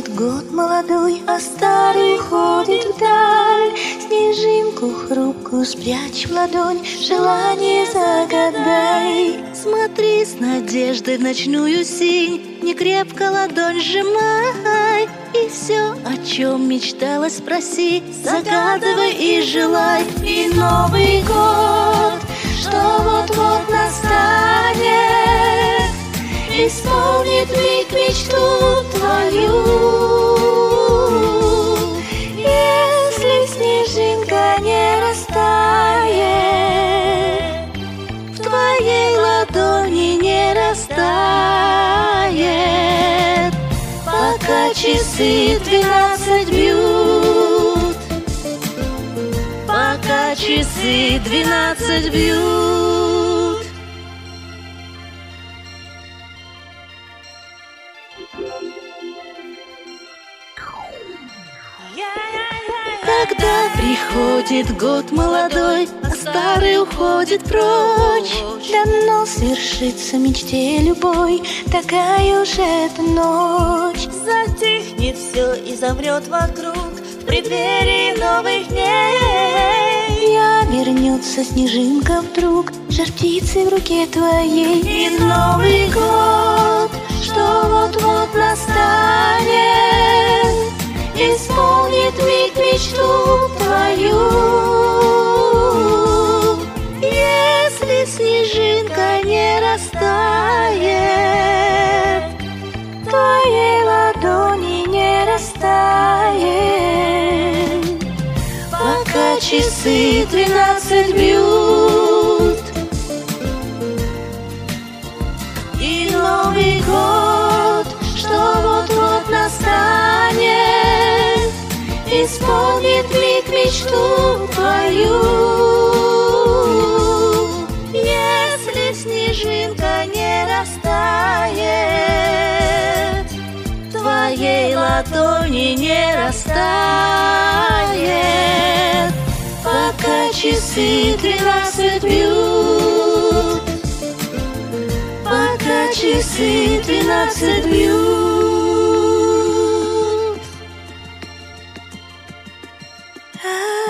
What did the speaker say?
приходит год молодой, а старый уходит вдаль. Снежинку хрупкую спрячь в ладонь, желание загадай. Смотри с надеждой в ночную синь, не крепко ладонь сжимай. И все, о чем мечтала, спроси, загадывай и желай. И Новый год, что вот-вот настанет, исполнит миг мечту твою. Если снежинка не растает, в твоей ладони не растает, пока часы 12 бьют, пока часы 12 бьют. Когда приходит год молодой, а старый уходит прочь, давно свершится мечте любой, такая уж эта ночь. Затихнет все и замрет вокруг в преддверии новых дней. Я вернется снежинка вдруг, жар птицы в руке твоей. И Новый год, что вот-вот настанет, исполнит миг мечту твою. Если снежинка не растает, в твоей ладони не растает, пока часы 12 бьют. И Новый год, что вот-вот настанет, исполнит миг мечту твою. Если снежинка не растает, в твоей ладони не растает, пока часы 12 бьют, пока часы 12 бьют.